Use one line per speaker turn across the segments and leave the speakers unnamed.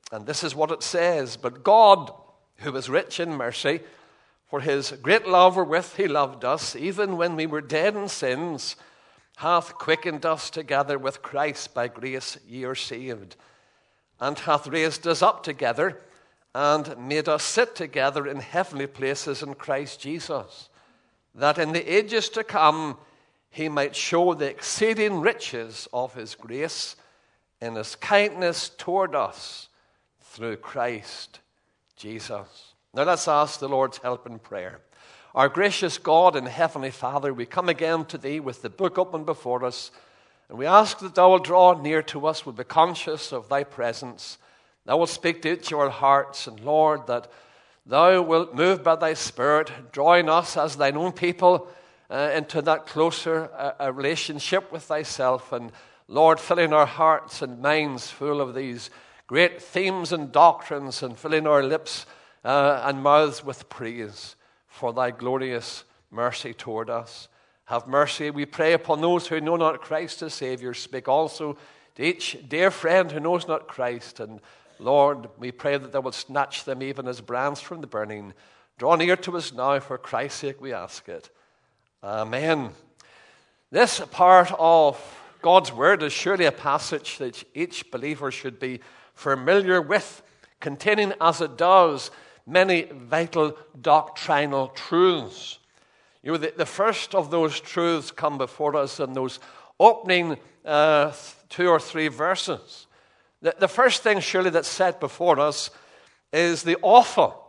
And this is what it says: "But God, who is rich in mercy, for his great love wherewith he loved us, even when we were dead in sins, hath quickened us together with Christ. By grace ye are saved, and hath raised us up together, and made us sit together in heavenly places in Christ Jesus, that in the ages to come he might show the exceeding riches of his grace in his kindness toward us through Christ Jesus." Now let's ask the Lord's help in prayer. Our gracious God and Heavenly Father, we come again to Thee with the book open before us, and we ask that Thou will draw near to us, we'll be conscious of Thy presence. Thou wilt speak to each of our hearts, and Lord, that Thou wilt move by Thy Spirit, drawing us as Thine own people into that closer relationship with Thyself, and Lord, filling our hearts and minds full of these great themes and doctrines, and filling our lips and mouths with praise for Thy glorious mercy toward us. Have mercy, we pray, upon those who know not Christ as Savior. Speak also to each dear friend who knows not Christ. And Lord, we pray that Thou wilt snatch them even as brands from the burning. Draw near to us now, for Christ's sake we ask it. Amen. This part of God's Word is surely a passage that each believer should be familiar with, containing as it does many vital doctrinal truths. You know, the first of those truths come before us in those opening 2 or 3 verses. The first thing surely that's set before us is the awful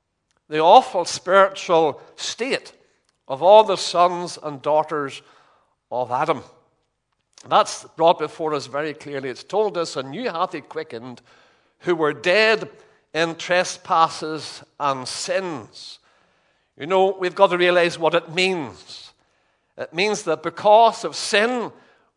spiritual state of all the sons and daughters of Adam. That's brought before us very clearly. It's told us, "And you hath he quickened, who were dead in trespasses and sins." You know, we've got to realize what it means. It means that because of sin,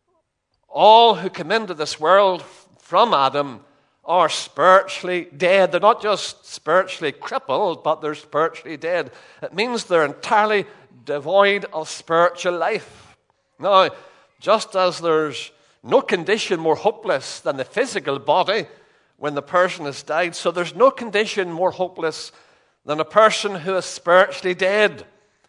all who come into this world from Adam are spiritually dead. They're not just spiritually crippled, but they're spiritually dead. It means they're entirely devoid of spiritual life. Now, just as there's no condition more hopeless than the physical body when the person has died, so there's no condition more hopeless than a person who is spiritually dead.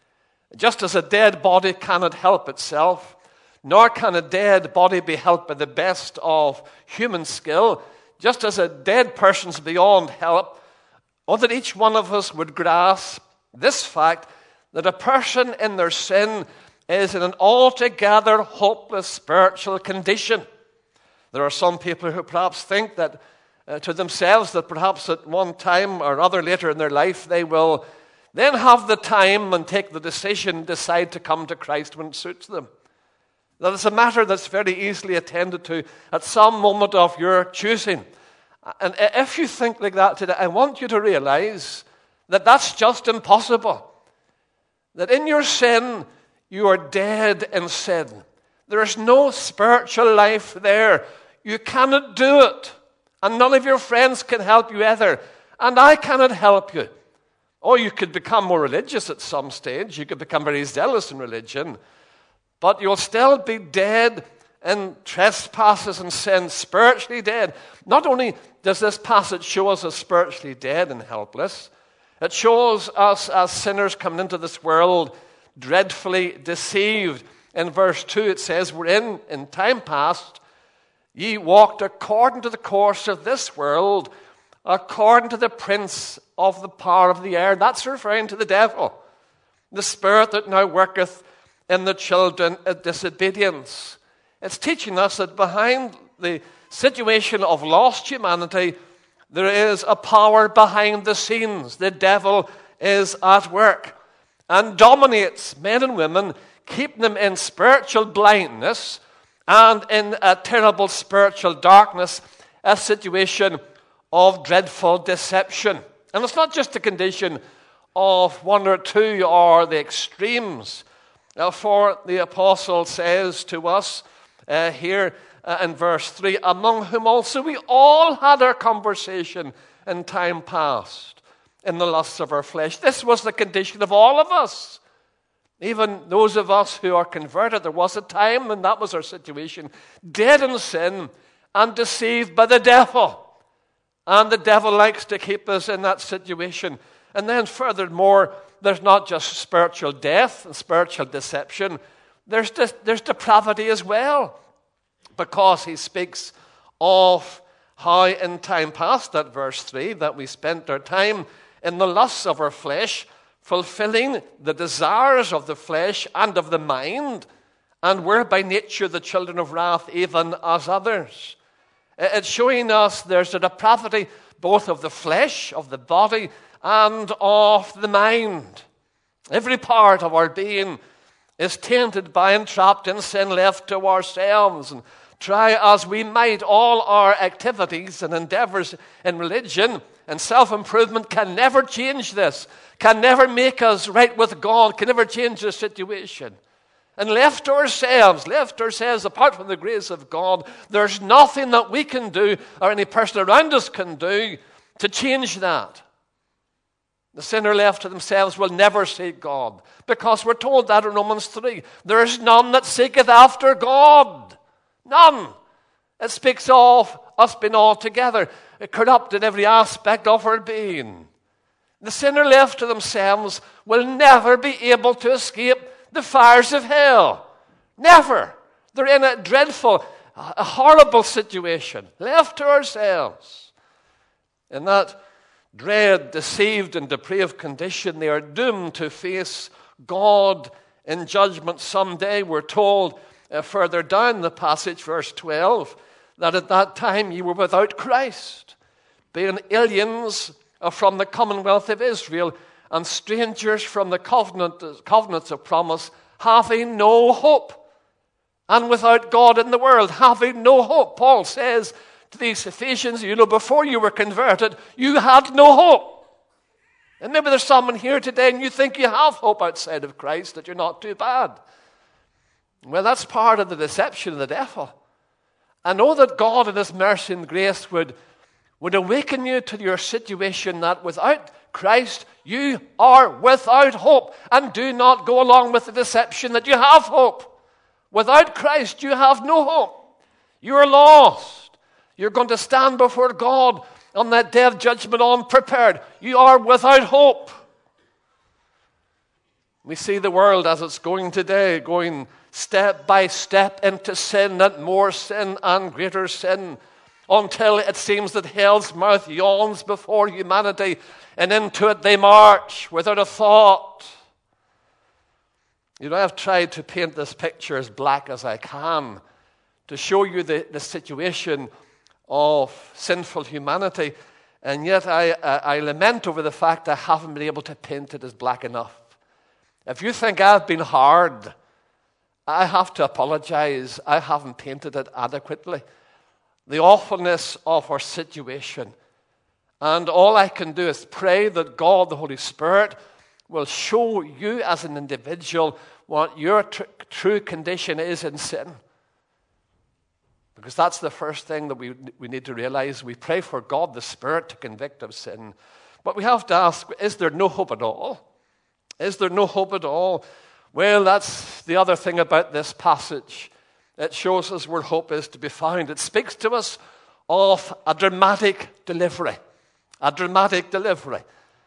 Just as a dead body cannot help itself, nor can a dead body be helped by the best of human skill, just as a dead person's beyond help, or that each one of us would grasp this fact that a person in their sin is in an altogether hopeless spiritual condition. There are some people who perhaps think that to themselves that perhaps at one time or other later in their life they will then have the time and take the decision, decide to come to Christ when it suits them. That is a matter that's very easily attended to at some moment of your choosing. And if you think like that today, I want you to realize that that's just impossible. That in your sin, you are dead in sin. There is no spiritual life there. You cannot do it. And none of your friends can help you either. And I cannot help you. Or you could become more religious at some stage. You could become very zealous in religion. But you'll still be dead in trespasses and sin, spiritually dead. Not only does this passage show us as spiritually dead and helpless, it shows us as sinners coming into this world dreadfully deceived. In verse 2 it says, "Wherein in time past ye walked according to the course of this world, according to the prince of the power of the air." That's referring to the devil, the spirit that now worketh in the children of disobedience. It's teaching us that behind the situation of lost humanity, there is a power behind the scenes. The devil is at work and dominates men and women, keeping them in spiritual blindness and in a terrible spiritual darkness, a situation of dreadful deception. And it's not just a condition of one or two or the extremes. For the apostle says to us here in verse 3, "Among whom also we all had our conversation in time past, in the lusts of our flesh." This was the condition of all of us. Even those of us who are converted, there was a time when that was our situation, dead in sin and deceived by the devil. And the devil likes to keep us in that situation. And then furthermore, there's not just spiritual death and spiritual deception. There's depravity as well. Because he speaks of how in time past, at verse 3, that we spent our time in the lusts of our flesh, fulfilling the desires of the flesh and of the mind, and were by nature the children of wrath, even as others. It's showing us there's a depravity both of the flesh, of the body, and of the mind. Every part of our being is tainted by and trapped in sin, left to ourselves. And try as we might, all our activities and endeavors in religion and self-improvement can never change this, can never make us right with God, can never change the situation. And left to ourselves, apart from the grace of God, there's nothing that we can do or any person around us can do to change that. The sinner left to themselves will never seek God, because we're told that in Romans 3. There is none that seeketh after God. None. It speaks of us being altogether corrupt in every aspect of our being. The sinner left to themselves will never be able to escape the fires of hell. Never. They're in a dreadful, a horrible situation, left to ourselves. In that dread, deceived, and depraved condition, they are doomed to face God in judgment someday. We're told further down the passage, verse 12, that at that time you were without Christ, being aliens from the commonwealth of Israel, and strangers from the covenants of promise, having no hope, and without God in the world, having no hope. Paul says to these Ephesians, before you were converted, you had no hope. And maybe there's someone here today and you think you have hope outside of Christ, that you're not too bad. Well, that's part of the deception of the devil. I know that God in His mercy and grace would awaken you to your situation that without Christ you are without hope. And do not go along with the deception that you have hope. Without Christ you have no hope. You are lost. You're going to stand before God on that day of judgment unprepared. You are without hope. We see the world as it's going today, going step by step into sin and more sin and greater sin, until it seems that hell's mouth yawns before humanity, and into it they march without a thought. I've tried to paint this picture as black as I can to show you the situation of sinful humanity, and yet I lament over the fact I haven't been able to paint it as black enough. If you think I've been hard, I have to apologize. I haven't painted it adequately. The awfulness of our situation. And all I can do is pray that God, the Holy Spirit, will show you as an individual what your true condition is in sin. Because that's the first thing that we need to realize. We pray for God, the Spirit, to convict of sin. But we have to ask, is there no hope at all? Is there no hope at all? Well, that's the other thing about this passage. It shows us where hope is to be found. It speaks to us of a dramatic delivery. A dramatic delivery.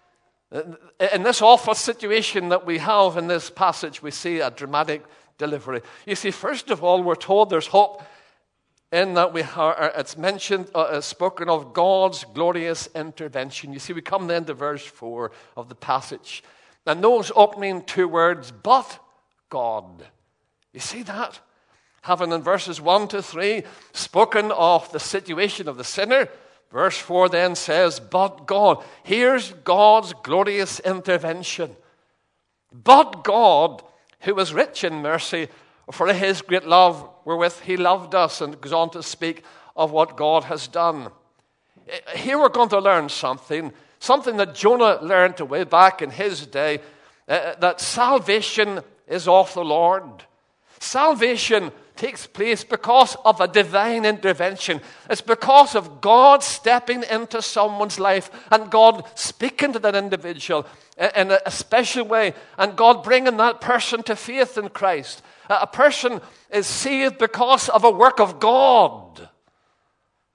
In this awful situation that we have in this passage, we see a dramatic delivery. You see, first of all, we're told there's hope in that it's mentioned, spoken of God's glorious intervention. You see, we come then to verse 4 of the passage. And those opening two words, but God. You see that? Having in verses 1 to 3 spoken of the situation of the sinner, verse 4 then says, but God. Here's God's glorious intervention. But God, who is rich in mercy, for His great love wherewith He loved us, and goes on to speak of what God has done. Here we're going to learn something that Jonah learned way back in his day, that salvation is of the Lord. Salvation takes place because of a divine intervention. It's because of God stepping into someone's life and God speaking to that individual in a special way, and God bringing that person to faith in Christ. A person is saved because of a work of God.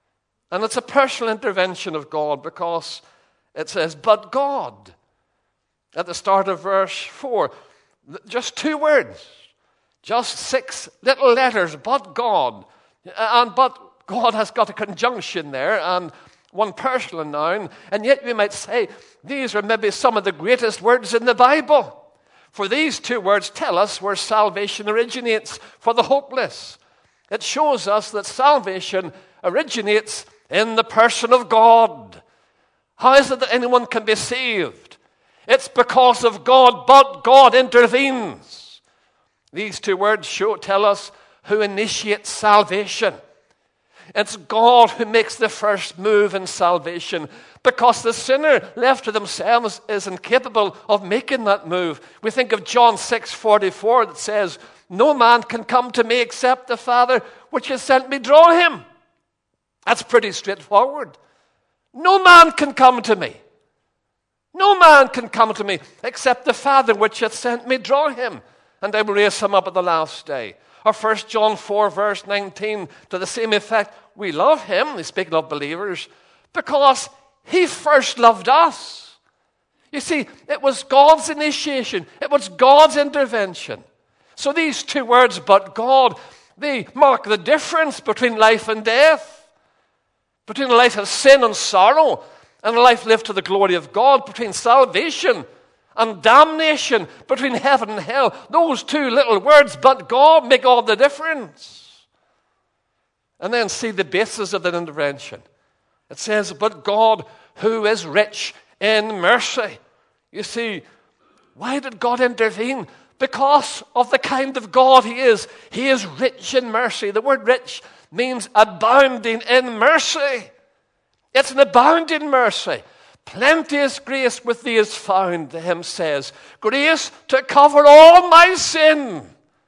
And it's a personal intervention of God, because it says, but God, at the start of verse 4. Just 2 words, just 6 little letters, but God. And but God has got a conjunction there and one personal noun. And yet we might say these are maybe some of the greatest words in the Bible. For these 2 words tell us where salvation originates for the hopeless. It shows us that salvation originates in the person of God. How is it that anyone can be saved? It's because of God, but God intervenes. These 2 words tell us who initiates salvation. It's God who makes the first move in salvation, because the sinner left to themselves is incapable of making that move. We think of John 6:44 that says, no man can come to me except the Father which has sent me draw him. That's pretty straightforward. No man can come to me. No man can come to me except the Father which hath sent me draw him, and I will raise him up at the last day. Or 1 John 4 verse 19 to the same effect. We love him, he's speaking of believers, because he first loved us. You see, it was God's initiation. It was God's intervention. So these 2 words, but God, they mark the difference between life and death, between a life of sin and sorrow and a life lived to the glory of God, between salvation and damnation, between heaven and hell. Those 2 little words, but God, make all the difference. And then see the basis of that intervention. It says, but God who is rich in mercy. You see, why did God intervene? Because of the kind of God he is. He is rich in mercy. The word rich means abounding in mercy. It's an abounding mercy. Plenteous grace with thee is found, the hymn says. Grace to cover all my sin.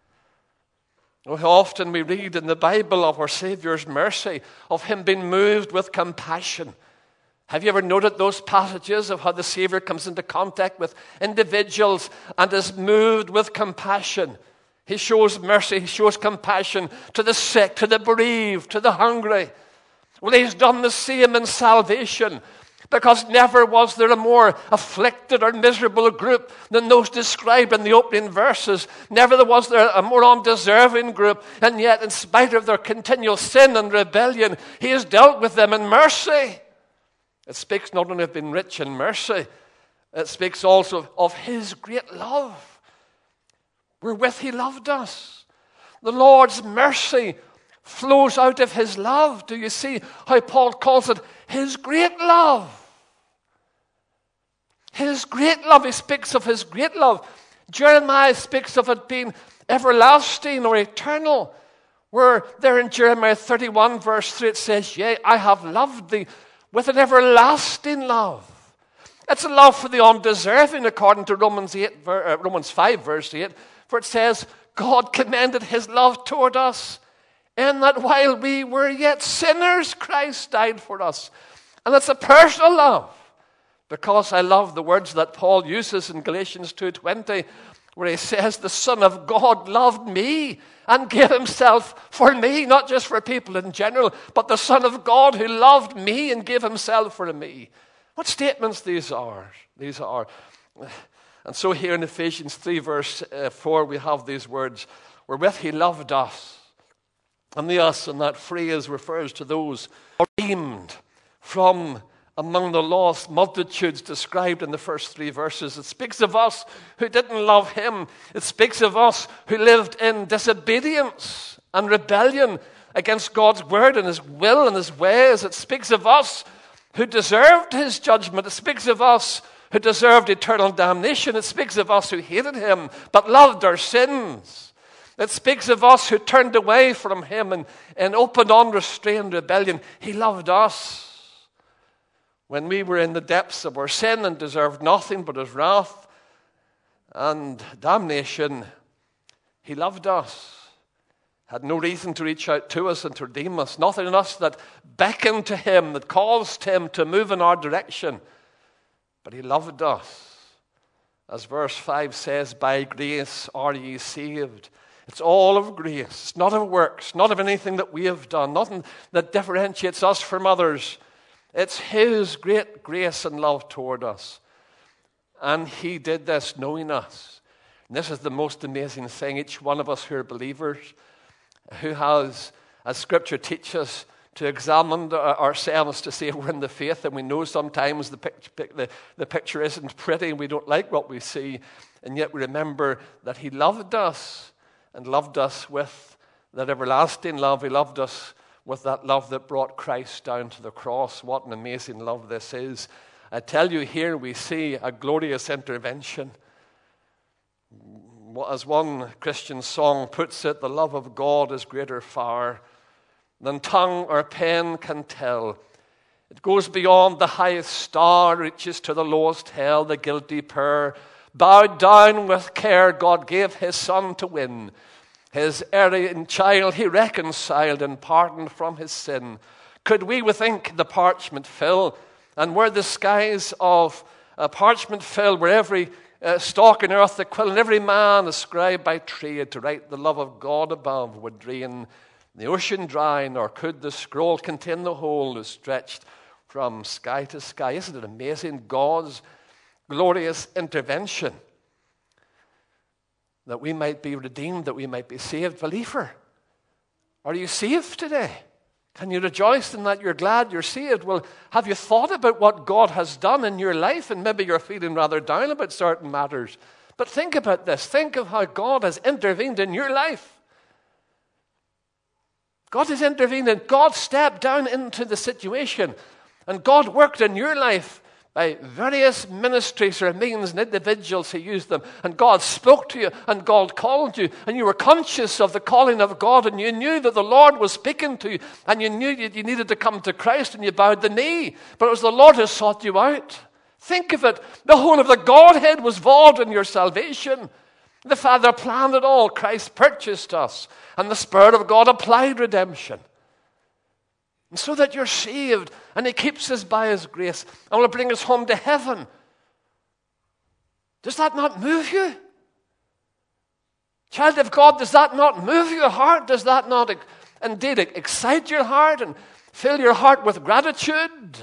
Oh, how often we read in the Bible of our Saviour's mercy, of him being moved with compassion. Have you ever noted those passages of how the Savior comes into contact with individuals and is moved with compassion? He shows mercy, he shows compassion to the sick, to the bereaved, to the hungry. Well, he's done the same in salvation, because never was there a more afflicted or miserable group than those described in the opening verses. Never was there a more undeserving group, and yet in spite of their continual sin and rebellion, he has dealt with them in mercy. It speaks not only of being rich in mercy, it speaks also of his great love, wherewith he loved us. The Lord's mercy flows out of his love. Do you see how Paul calls it his great love? His great love. He speaks of his great love. Jeremiah speaks of it being everlasting or eternal. Where there in Jeremiah 31 verse 3 it says, yea, I have loved thee with an everlasting love. It's a love for the undeserving, according to Romans 5 verse 8. For it says, God commended his love toward us, in that while we were yet sinners, Christ died for us. And it's a personal love, because I love the words that Paul uses in Galatians 2:20, where he says, the Son of God loved me and gave himself for me, not just for people in general, but the Son of God who loved me and gave himself for me. What statements these are. And so here in Ephesians 3 verse 4, we have these words, wherewith he loved us. And the us in that phrase refers to those redeemed from among the lost multitudes described in the first 3 verses. It speaks of us who didn't love him. It speaks of us who lived in disobedience and rebellion against God's word and his will and his ways. It speaks of us who deserved his judgment. It speaks of us who deserved eternal damnation. It speaks of us who hated him but loved our sins. It speaks of us who turned away from him in open, unrestrained rebellion. He loved us. When we were in the depths of our sin and deserved nothing but his wrath and damnation, he loved us. Had no reason to reach out to us and to redeem us. Nothing in us that beckoned to him, that caused him to move in our direction. But he loved us. As verse 5 says, by grace are ye saved. It's all of grace. It's not of works, not of anything that we have done, nothing that differentiates us from others. It's his great grace and love toward us. And he did this knowing us. And this is the most amazing thing. Each one of us who are believers, who has, as Scripture teaches us, to examine ourselves to see if we're in the faith. And we know sometimes the picture isn't pretty. We don't like what we see. And yet we remember that he loved us and loved us with that everlasting love. He loved us with that love that brought Christ down to the cross. What an amazing love this is. I tell you, here we see a glorious intervention. As one Christian song puts it, the love of God is greater far than tongue or pen can tell. It goes beyond the highest star, reaches to the lowest hell. The guilty pair, bowed down with care, God gave his Son to win. His erring child he reconciled and pardoned from his sin. Could we with ink the parchment fill, and were the skies of parchment fill, where every stalk in earth the quill, and every man a scribe by trade to write the love of God above would drain the ocean dry, nor could the scroll contain the whole that stretched from sky to sky. Isn't it amazing, God's glorious intervention, that we might be redeemed, that we might be saved? Believer, are you saved today? Can you rejoice in that you're glad you're saved? Well, have you thought about what God has done in your life? And maybe you're feeling rather down about certain matters. But think about this. Think of how God has intervened in your life. God has intervened, and God stepped down into the situation. And God worked in your life by various ministries or means and individuals who used them. And God spoke to you, and God called you, and you were conscious of the calling of God, and you knew that the Lord was speaking to you, and you knew you needed to come to Christ, and you bowed the knee. But it was the Lord who sought you out. Think of it. The whole of the Godhead was involved in your salvation. The Father planned it all. Christ purchased us, and the Spirit of God applied redemption. And so that you're saved, and he keeps us by his grace, and will bring us home to heaven. Does that not move you? Child of God, does that not move your heart? Does that not indeed excite your heart and fill your heart with gratitude?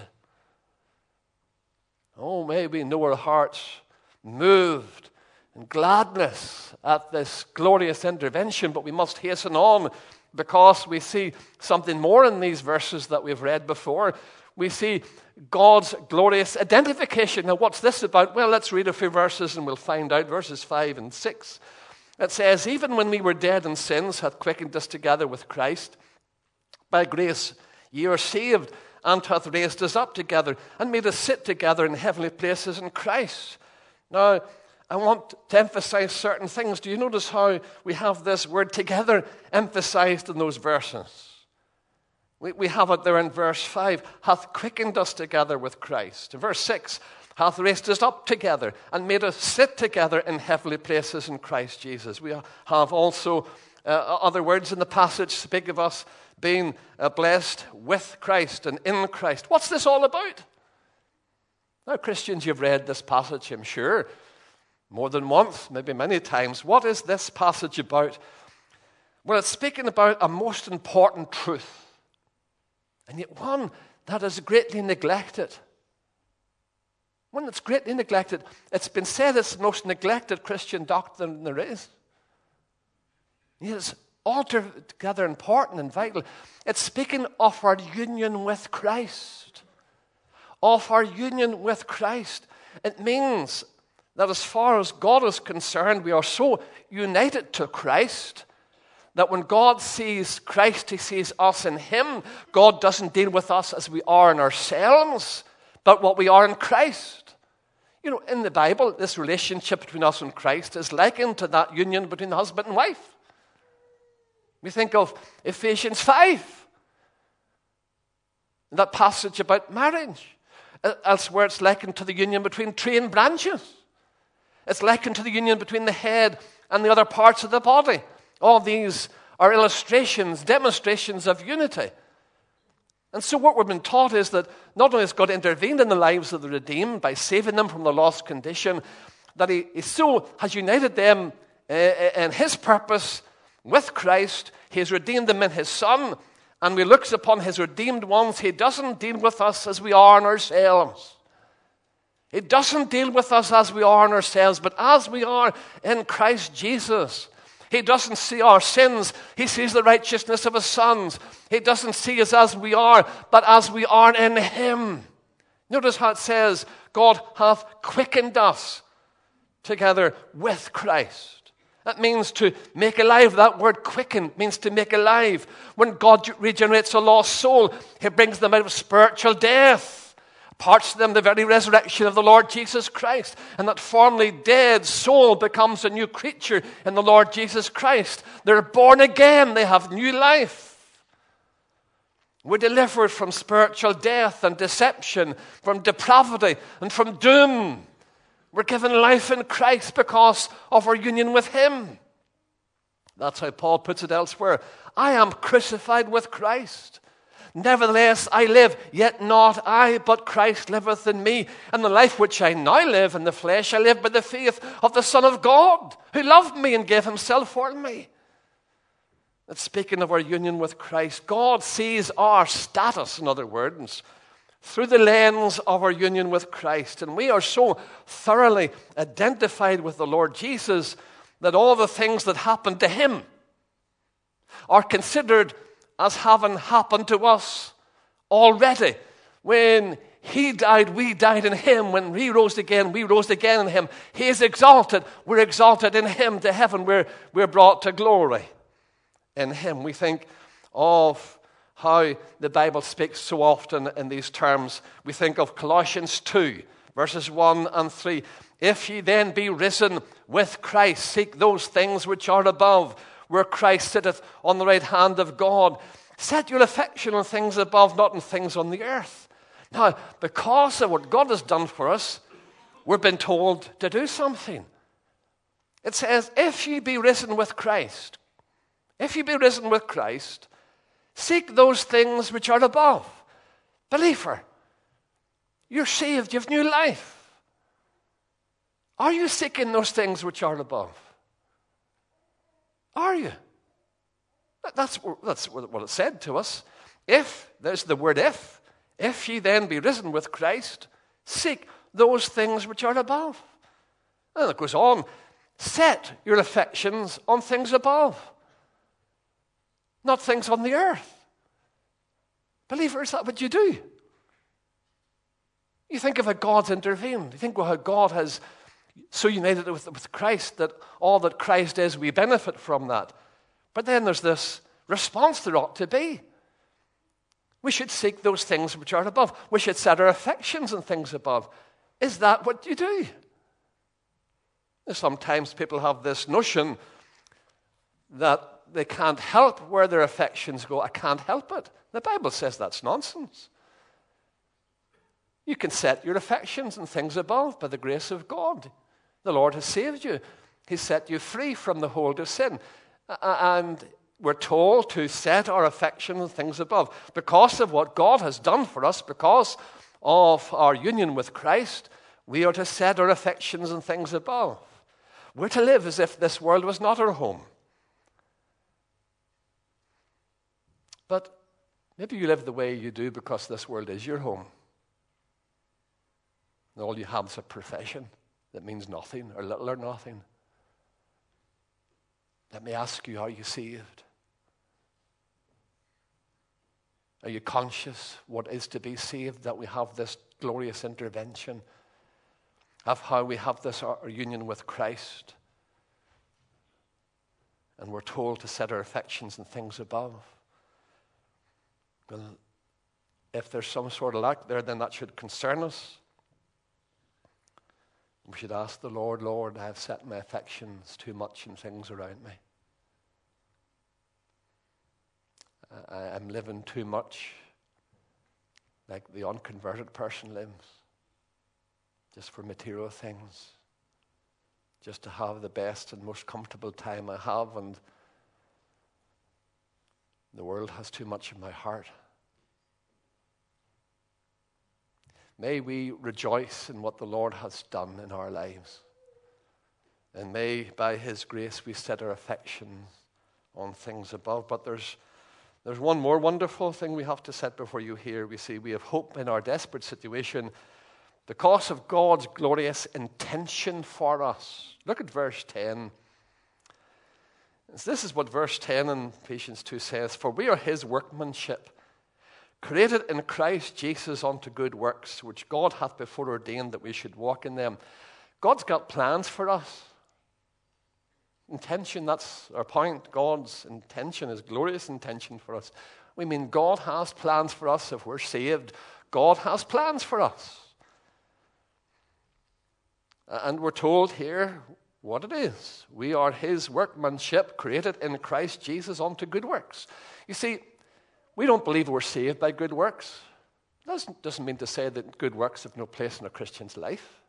Oh, may we know our hearts moved in gladness at this glorious intervention, but we must hasten on, because we see something more in these verses that we've read before. We see God's glorious identification. Now, what's this about? Well, let's read a few verses and we'll find out. Verses 5 and 6. It says, even when we were dead in sins, hath quickened us together with Christ. By grace ye are saved, and hath raised us up together, and made us sit together in heavenly places in Christ. Now, I want to emphasize certain things. Do you notice how we have this word together emphasized in those verses? We have it there in verse 5, hath quickened us together with Christ. In verse 6, hath raised us up together and made us sit together in heavenly places in Christ Jesus. We have also other words in the passage speak of us being blessed with Christ and in Christ. What's this all about? Now, Christians, you've read this passage, I'm sure, more than once, maybe many times. What is this passage about? Well, it's speaking about a most important truth, and yet one that is greatly neglected. One that's greatly neglected. It's been said it's the most neglected Christian doctrine there is. It's altogether important and vital. It's speaking of our union with Christ. Of our union with Christ. It means that as far as God is concerned, we are so united to Christ that when God sees Christ, he sees us in him. God doesn't deal with us as we are in ourselves, but what we are in Christ. You know, in the Bible, this relationship between us and Christ is likened to that union between husband and wife. We think of Ephesians 5, that passage about marriage. Elsewhere, it's likened to the union between trained branches. It's likened to the union between the head and the other parts of the body. All these are illustrations, demonstrations of unity. And so what we've been taught is that not only has God intervened in the lives of the redeemed by saving them from the lost condition, that he so has united them in his purpose with Christ. He has redeemed them in his Son. And we look upon his redeemed ones. He doesn't deal with us as we are in ourselves. He doesn't deal with us as we are in ourselves, but as we are in Christ Jesus. He doesn't see our sins. He sees the righteousness of his sons. He doesn't see us as we are, but as we are in him. Notice how it says, God hath quickened us together with Christ. That means to make alive. That word quicken means to make alive. When God regenerates a lost soul, he brings them out of spiritual death. Parts of them the very resurrection of the Lord Jesus Christ. And that formerly dead soul becomes a new creature in the Lord Jesus Christ. They're born again. They have new life. We're delivered from spiritual death and deception, from depravity and from doom. We're given life in Christ because of our union with him. That's how Paul puts it elsewhere. I am crucified with Christ. Nevertheless, I live, yet not I, but Christ liveth in me. And the life which I now live in the flesh, I live by the faith of the Son of God, who loved me and gave himself for me. That's speaking of our union with Christ. God sees our status, in other words, through the lens of our union with Christ. And we are so thoroughly identified with the Lord Jesus that all the things that happened to him are considered as having happened to us already. When he died, we died in him. When he rose again, we rose again in him. He is exalted. We're exalted in him to heaven. We're brought to glory in him. We think of how the Bible speaks so often in these terms. We think of Colossians 2, verses 1 and 3. If ye then be risen with Christ, seek those things which are above, where Christ sitteth on the right hand of God. Set your affection on things above, not on things on the earth. Now, because of what God has done for us, we've been told to do something. It says, if ye be risen with Christ, seek those things which are above. Believer, you're saved, you have new life. Are you seeking those things which are above? Are you? That's what it said to us. If, there's the word if ye then be risen with Christ, seek those things which are above. And it goes on, set your affections on things above, not things on the earth. Believer, is that what you do? You think of how God's intervened. You think of how God has so united with Christ that all that Christ is, we benefit from that. But then there's this response there ought to be. We should seek those things which are above. We should set our affections on things above. Is that what you do? Sometimes people have this notion that they can't help where their affections go. I can't help it. The Bible says that's nonsense. You can set your affections on things above by the grace of God. The Lord has saved you. He's set you free from the hold of sin. And we're told to set our affections on things above. Because of what God has done for us, because of our union with Christ, we are to set our affections on things above. We're to live as if this world was not our home. But maybe you live the way you do because this world is your home. And all you have is a profession that means nothing or little or nothing. Let me ask you, are you saved? Are you conscious what is to be saved, that we have this glorious intervention of how we have this our union with Christ? And we're told to set our affections on things above. Well, if there's some sort of lack there, then that should concern us. We should ask the Lord, Lord, I have set my affections too much in things around me. I'm living too much like the unconverted person lives, just for material things, just to have the best and most comfortable time I have, and the world has too much in my heart. May we rejoice in what the Lord has done in our lives. And may, by his grace, we set our affections on things above. But there's one more wonderful thing we have to set before you here. We see we have hope in our desperate situation because of God's glorious intention for us. Look at verse 10. This is what verse 10 in Ephesians 2 says, "For we are his workmanship, created in Christ Jesus unto good works, which God hath before ordained that we should walk in them." God's got plans for us. Intention, that's our point. God's intention is glorious intention for us. We mean God has plans for us if we're saved. God has plans for us. And we're told here what it is. We are his workmanship, created in Christ Jesus unto good works. You see, we don't believe we're saved by good works. That doesn't mean to say that good works have no place in a Christian's life.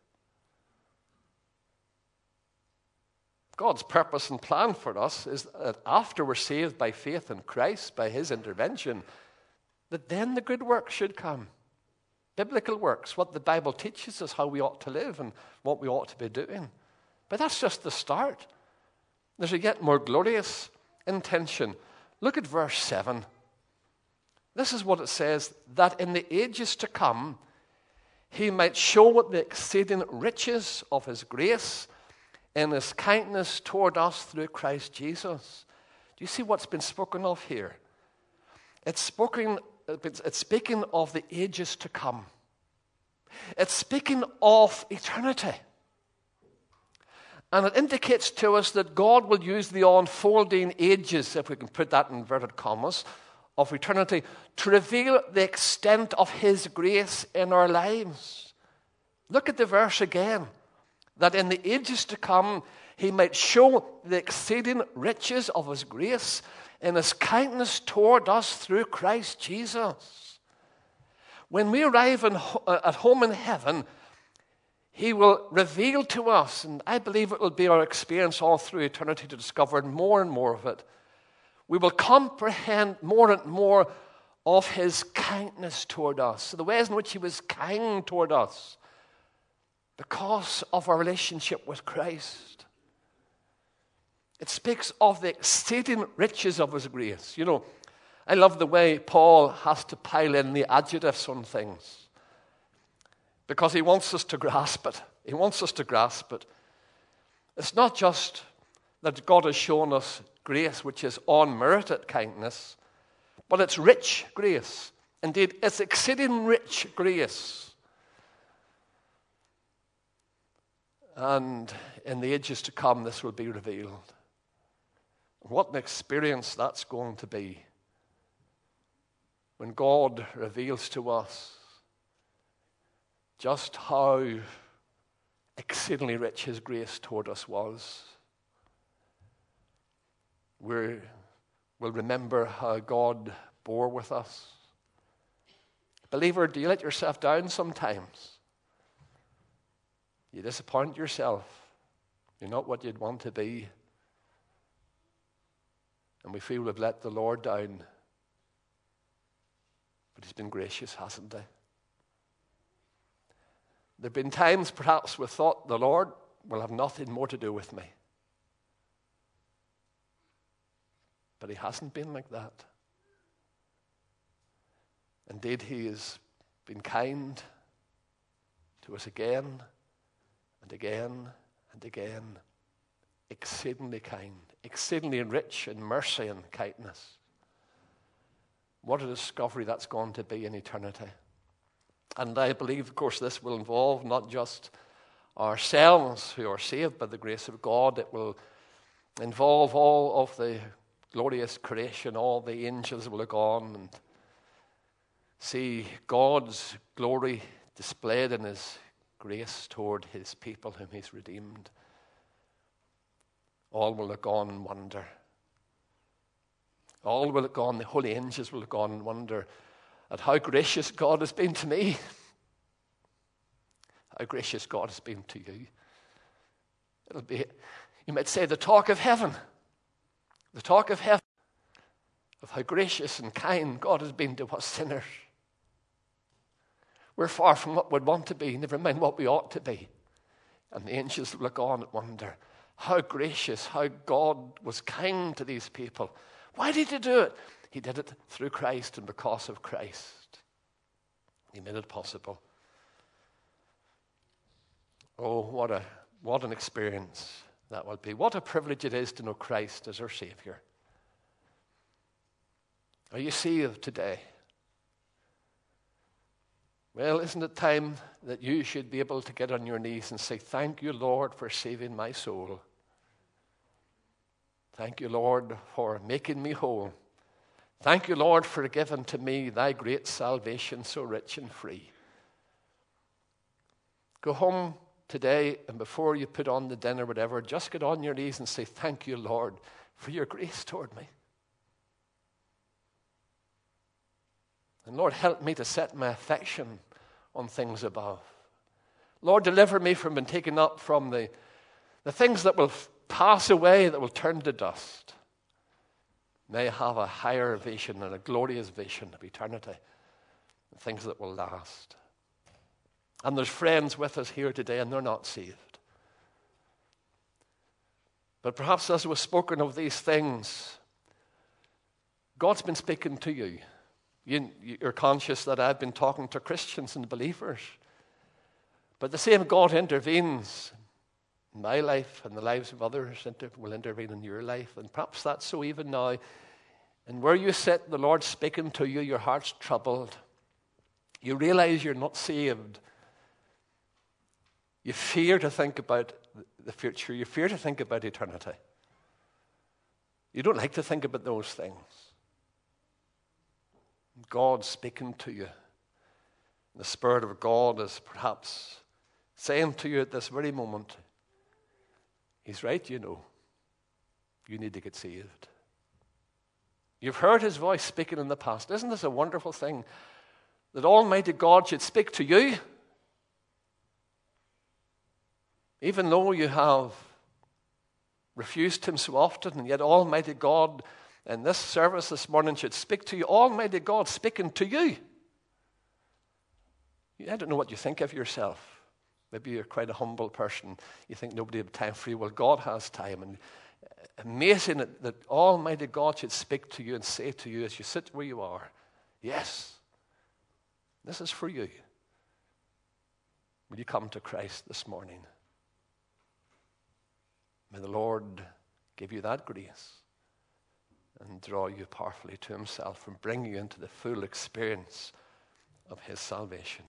God's purpose and plan for us is that after we're saved by faith in Christ, by his intervention, that then the good works should come. Biblical works, what the Bible teaches us how we ought to live and what we ought to be doing. But that's just the start. There's a yet more glorious intention. Look at verse 7. This is what it says, "That in the ages to come he might show the exceeding riches of his grace in his kindness toward us through Christ Jesus." Do you see what's been spoken of here? It's speaking of the ages to come. It's speaking of eternity. And it indicates to us that God will use the unfolding ages, if we can put that in inverted commas, of eternity to reveal the extent of his grace in our lives. Look at the verse again. "That in the ages to come he might show the exceeding riches of his grace in his kindness toward us through Christ Jesus." When we arrive at home in heaven, he will reveal to us, and I believe it will be our experience all through eternity to discover more and more of it. We will comprehend more and more of his kindness toward us, the ways in which he was kind toward us because of our relationship with Christ. It speaks of the exceeding riches of his grace. You know, I love the way Paul has to pile in the adjectives on things, because he wants us to grasp it. He wants us to grasp it. It's not just that God has shown us grace, which is unmerited kindness, but it's rich grace. Indeed, it's exceeding rich grace. And in the ages to come, this will be revealed. What an experience that's going to be when God reveals to us just how exceedingly rich his grace toward us was. We'll remember how God bore with us. Believer, do you let yourself down sometimes? You disappoint yourself. You're not what you'd want to be. And we feel we've let the Lord down. But he's been gracious, hasn't he? There have been times perhaps we thought the Lord will have nothing more to do with me. But he hasn't been like that. Indeed, he has been kind to us again and again and again. Exceedingly kind, exceedingly rich in mercy and kindness. What a discovery that's going to be in eternity. And I believe, of course, this will involve not just ourselves who are saved by the grace of God. It will involve all of the glorious creation. All the angels will look on and see God's glory displayed in his grace toward his people whom he's redeemed. All will look on and wonder. All will look on, the holy angels will look on and wonder at how gracious God has been to me. How gracious God has been to you. It'll be, you might say, the talk of heaven. The talk of heaven. Of how gracious and kind God has been to us sinners. We're far from what we'd want to be, never mind what we ought to be. And the angels will look on and wonder how gracious, how God was kind to these people. Why did he do it? He did it through Christ and because of Christ. He made it possible. Oh, what an experience that will be. What a privilege it is to know Christ as our Savior. Are you saved today? Well, isn't it time that you should be able to get on your knees and say, thank you, Lord, for saving my soul. Thank you, Lord, for making me whole. Thank you, Lord, for giving to me thy great salvation so rich and free. Go home today, and before you put on the dinner, whatever, just get on your knees and say, thank you, Lord, for your grace toward me. And Lord, help me to set my affection on things above. Lord, deliver me from being taken up from the things that will pass away, that will turn to dust. May I have a higher vision and a glorious vision of eternity, things that will last. And there's friends with us here today, and they're not saved. But perhaps as was spoken of these things, God's been speaking to you. You're conscious that I've been talking to Christians and believers. But the same God intervenes in my life and the lives of others will intervene in your life. And perhaps that's so even now. And where you sit, the Lord's speaking to you, your heart's troubled. You realize you're not saved. You fear to think about the future. You fear to think about eternity. You don't like to think about those things. God's speaking to you. The Spirit of God is perhaps saying to you at this very moment, He's right, you know. You need to get saved. You've heard His voice speaking in the past. Isn't this a wonderful thing? That Almighty God should speak to you, even though you have refused Him so often, and yet Almighty God in this service this morning should speak to you. Almighty God speaking to you. I don't know what you think of yourself. Maybe you're quite a humble person. You think nobody has time for you. Well, God has time. And amazing that Almighty God should speak to you and say to you as you sit where you are, yes, this is for you. Will you come to Christ this morning? May the Lord give you that grace and draw you powerfully to Himself and bring you into the full experience of His salvation.